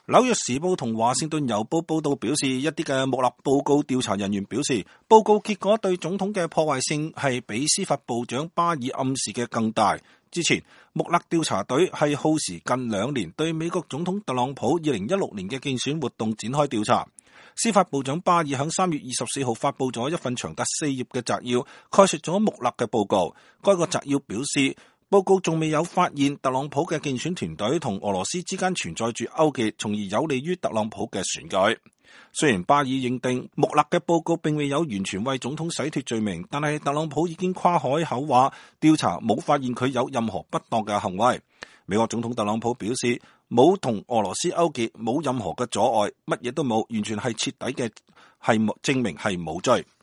紐約時報同華盛頓郵報報道表示，一啲嘅穆勒報告調查人員表示，報告結果對總統嘅破壞性係比司法部長巴爾暗示嘅更大。之前，穆勒調查隊係耗時近2年對美國總統特朗普2016年嘅競選活動展開調查。司法部長巴爾喺3月24號發佈咗一份長達4頁嘅摘要，概述咗穆勒嘅報告。該個摘要表示，報告仲未有發現特朗普嘅競選團隊同俄羅斯之間存在住勾結，從而有利於特朗普嘅選舉。雖然巴爾認定穆勒嘅報告並未有完全為總統洗脫罪名，但係特朗普已經誇海口話調查冇發現佢有任何不當嘅行為。美國總統特朗普表示冇同俄羅斯勾結，冇任何嘅阻礙，乜嘢都冇，完全係徹底嘅係證明係無罪。